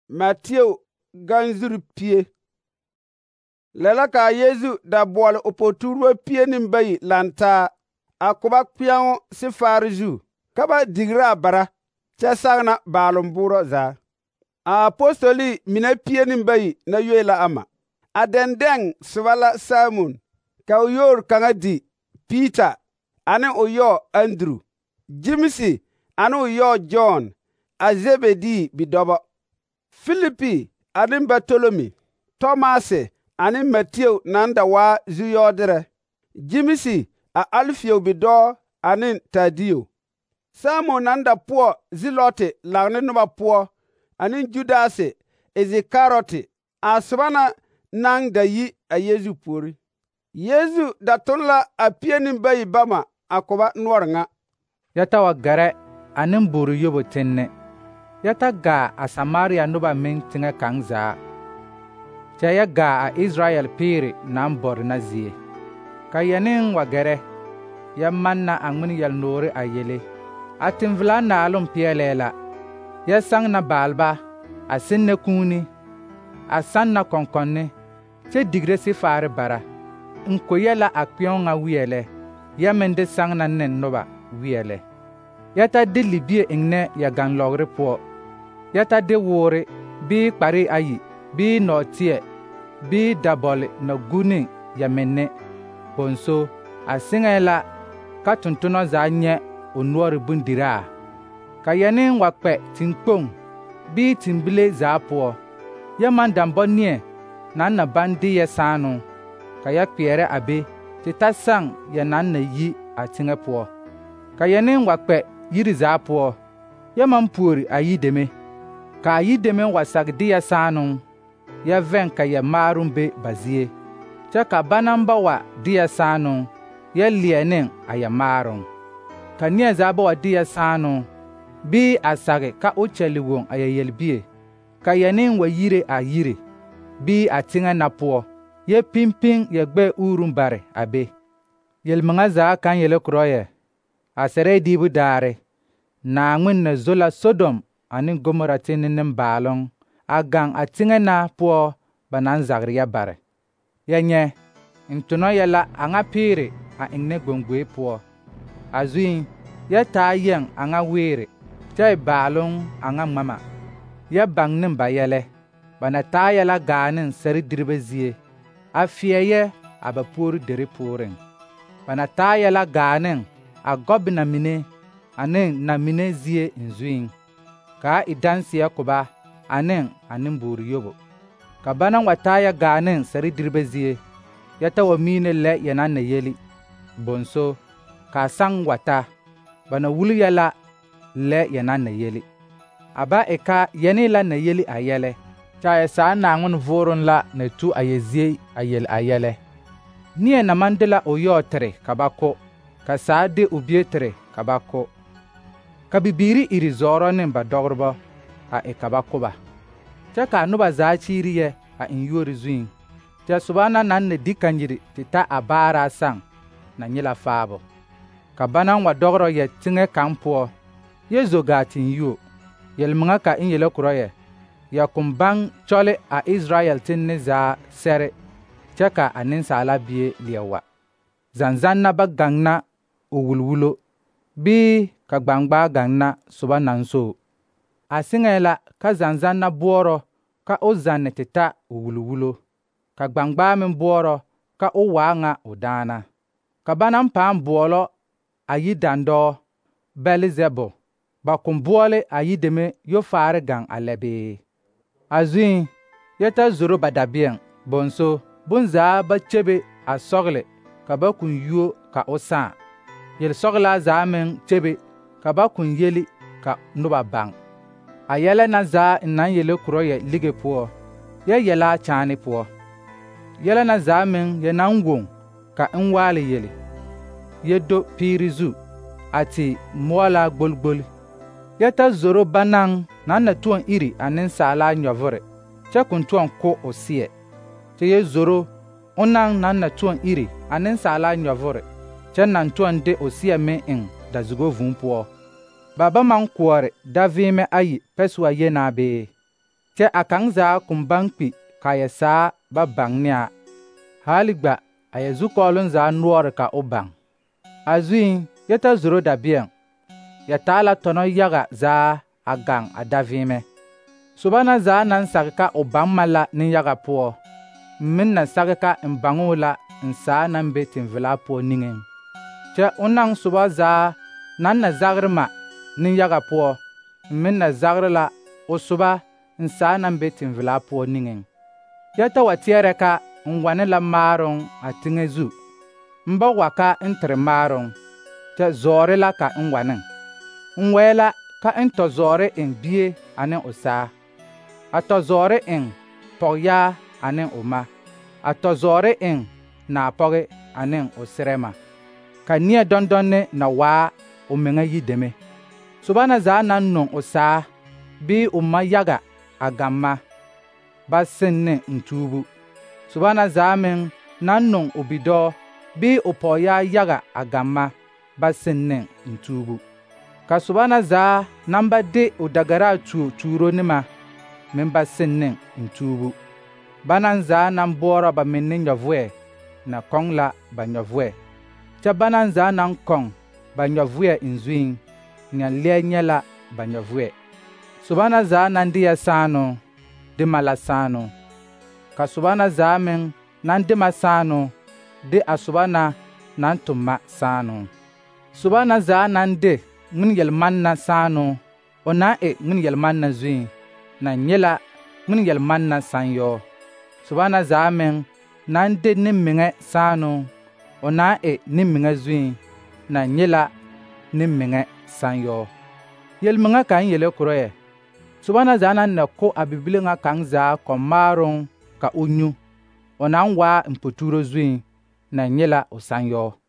Matthew ganzur pie. Lala ka Yesu da boɔle o potuurbo pie ne bayi lantaa a koba kpeɛŋo sifaare zu ka ba digre a bara kyɛ sagna baalom buurɔ zaa. A apostoli mine pie ne bayi na yoe la ama. A dɛndɛŋ soba la Simon, ka o yoor kaŋa di Peter ane o yɔɔ Andrew, Jimsi ane o yɔɔ John, a Zebedi bidɔbɔ, Filipi ane Bartolomi, Tomase ane Matthew naŋ da waa zu-yɔɔderɛ, Jimsi a Alfeo bidɔɔ ane Tadio, Simon naŋ da poɔ Zilote laŋ ne noba poɔ, ane Judase Isikarɔte, a soba na naŋ da yi a Yesu puori. Yesu da toŋ la a pie ne bayi bama a koba noɔre ŋa. Yɛ ta wa gɛrɛ a nembuuru yobo tenne. Yɛ ta gaa a Samaria noba meŋ teŋɛ kaŋ zaa. Kyɛ yɛ gaa a Israel piiri naŋ bɔre na zie. Ka yɛ neŋ wa gɛrɛ, yɛ manna a ŋmen yɛl-noore a yele. A tenvelaa naaloŋ peɛlɛɛ la. Yɛ saŋ na baalba, a senne kuuni, a saŋ na kɔnkɔnne, kyɛ digre sifaare bara. N ko yɛ la a kpɛ̃o ŋa weɛlɛ, yɛ meŋ de saŋ na ne noba weɛlɛ. Yɛ ta de libie eŋnɛ yɛ gaŋ-lɔgere poɔ. Yɛ ta de woore, bii kpare ayi, bii nɔɔteɛ, bii dabɔle na gu ne yɛ menne. Bonso, a seŋɛɛ la ka tontonɔ zaa nyɛ o noɔre bondiraa. Ka yɛ neŋ wa kpɛ teŋkpoŋ, bii teŋbile zaa poɔ. Yɛ maŋ dambɔ neɛ naŋ na baŋ de yɛ saanoo, ka yɛ kpeɛrɛ a be te ta saŋ yɛ naŋ na yi a teŋɛ poɔ. Ka yɛ neŋ wa kpɛ yiri zaa poɔ. Yɛ maŋ puori a yideme, ka a yideme wa sage de yɛ saanoo, yɛ vɛŋ ka yɛ maaroŋ be ba zie, kyɛ ka ba naŋ ba wa de yɛ saanoo, yɛ leɛ neŋ a yɛ maaroŋ. Ka neɛ zaa ba wa de yɛ saanoo, bii a sage ka o kyɛle woŋ a yɛ yelbie, ka yɛ neŋ wa yire a yiri, bii a teŋɛ na poɔ, yɛ piŋpiŋ yɛ gbɛɛ uuruŋ bare a be. Yelmeŋa zaa kaŋ yele korɔ yɛ, a sɛrɛɛ diibu daare, Naaŋmen na zo la Sodom ane Gomora tenne nembaaloŋ a gaŋ a teŋɛ na poɔ ba naŋ zagre yɛ bare. Yɛ nyɛ, n tonɔ yɛ la a ŋa piiri a eŋnɛ gboŋgboe poɔ. A zuiŋ, yɛ taa yɛŋ a ŋa weere, kyɛ baaloŋ a ŋa ŋmama. Yɛ baŋ ne ba yɛlɛ, ba na taa yɛ la gaa ne sɛre-diribɛ zie, a feɛ yɛ a ba puori deri pooreŋ. Ba na taa yɛ la gaa ne a gɔbena mine ane na mine zie n zuiŋ, ka a e danseɛ koba ane a nembuuru yobo. Ka ba naŋ wa taa yɛ gaa ne sɛre-diribɛ zie, yɛ ta wa miine lɛ yɛ naŋ na yeli. Bonso, ka a saŋ wa ta, ba na wuli yɛ la lɛ yɛ naŋ na yeli. A ba e ka yɛne la na yeli a yɛlɛ, kyɛ a yɛ saa Naaŋmen vooroŋ la na tu a yɛ zie a yel a yɛlɛ. Neɛ na maŋ de la o yɔɔ tere ka ba ko, ka saa de o bie tere ka ba ko. Ka bibiiri iri zɔɔrɔ ne ba dɔgrebɔ a e ka ba ko ba. Kyɛ ka a noba zaa kyiiri yɛ a eŋ yuori zuiŋ, kyɛ soba na naŋ na di kanyiri te ta a baaraa saŋ na nye la faabo. Ka ba naŋ wa dɔgrɔ yɛ teŋɛ kaŋ poɔ, yɛ zo gaa teŋ yuo. Yelmeŋa ka n yele korɔ yɛ, yɛ kɔŋ baŋ kyɔle a Israel tenne zaa sɛre, kyɛ ka a Nensaala Bie leɛ wa. Zanzanna ba gaŋ na o wulwulo, bii ka gbaŋgbaa gaŋ na soba naŋ so. A seŋɛɛ la ka zanzanna boɔrɔ ka o zanne te ta o wulwulo, ka gbaŋgbaa meŋ boɔrɔ ka o waa ŋa o daana. Ka ba naŋ pãã boɔlɔ a yidandɔɔ Belzebul, ba kɔŋ boɔle a yideme yofaare gaŋ a lɛ bee? A zuiŋ, yɛ ta zoro ba dabeɛŋ, bonso, bonzaa ba kyebe a sɔgle ka ba kɔŋ yuo ka o sãã. Yel-sɔglaa zaa meŋ kyebe ka ba kɔŋ yeli ka noba baŋ. A yɛlɛ na zaa n naŋ yele korɔ yɛ lige poɔ, yɛ yɛlɛ a kyaane poɔ. Yɛlɛ na zaa meŋ yɛ naŋ woŋ ka n waale yele, yɛ do piiri zu, a te moɔlaa gbolgbol. Yɛ ta zoro banaŋ naŋ na toɔŋ iri a nensaalaa nyɔvore, kyɛ kɔŋ toɔŋ ko o seɛ. Kyɛ yɛ zoro onaŋ naŋ na toɔŋ iri a nensaalaa nyɔvore, kyɛ naŋ toɔŋ de o seɛ meŋ eŋ dazugo vūū poɔ. Ba ba maŋ koɔre daveemɛ ayi pɛsua yenaa bee? kyɛ a kaŋ zaa kum baŋ kpi ka ya saa ba baŋ ne a. Haali gba a ya zukɔɔloŋ zaa noɔre ka o baŋ. A zuiŋ ya ta zoro dabeɛŋ, ya taa la tɔnɔ yaga zaa a gaŋ a davɩɩmɛ. Soba na zaa naŋ sage ka o baŋ ma la nenyaga poɔ, meŋ na sage ka n baŋoo la n saa naŋ be teŋvelaa poɔ niŋeŋ. Kyɛ onaŋ soba zaa naŋ na zagre ma nenyaga poɔ, meŋ na zagre la o soba n saa naŋ be teŋvelaa poɔ niŋeŋ. Ya ta wa tɛɛrɛ ka n wane la maaroŋ a teŋɛ zu, n ba wa ka n tere maaroŋ, kyɛ zɔɔre la ka n waneŋ. N wɛɛ la ka n tɔ zɔɔre eŋ bie ane o saa, a tɔ zɔɔre eŋ pɔgyaa ane o ma, a tɔ zɔɔre eŋ naapɔge ane o serɛma, ka neɛ dɔndɔnne na waa o meŋa yideme. Soba na zaa naŋ noŋ o saa bii o ma yaga a gaŋ ma, ba seŋ ne n tuubu. Soba na zaa meŋ naŋ noŋ o bidɔɔ bii o pɔgyaa yaga a gaŋ ma, ba seŋ ne n tuubu. Ka soba na zaa naŋ ba de o dagaraa tuuro ne ma, meŋ ba seŋ ne n tuubu. Banaŋ zaa naŋ boɔrɔ ba menne nyɔvʋɛ na kɔŋ la ba nyɔvʋɛ, kyɛ banaŋ zaa naŋ kɔŋ ba nyɔvʋɛ n zuiŋ, nya lɛɛ nyɛ la ba nyɔvʋɛ. Soba na zaa naŋ de ya sããno, de ma la sããno. Ka soba na zaa meŋ naŋ de ma sããno, de a soba na naŋ tʋm ma sããno. Soba na zaa naŋ de ŋmen yel-manna sããno, o na n e ŋmen yel-manna zuiŋ, na nyɛ la ŋmen yel-manna sãn-yɔɔ. Soba na zaa meŋ naŋ de nen-meŋɛ sããno, o na n e nen-meŋɛ zuiŋ, na nyɛ la nen-meŋɛ sãn-yɔɔ. Yel-meŋɛ kaŋ yele korɔ yɛ, soba na zaa naŋ na ko a bibile ŋa kaŋ zaa kɔŋ-maaroŋ ka o nyu, o na n waa n potugro zuiŋ, na nyɛ la o sãn-yɔɔ.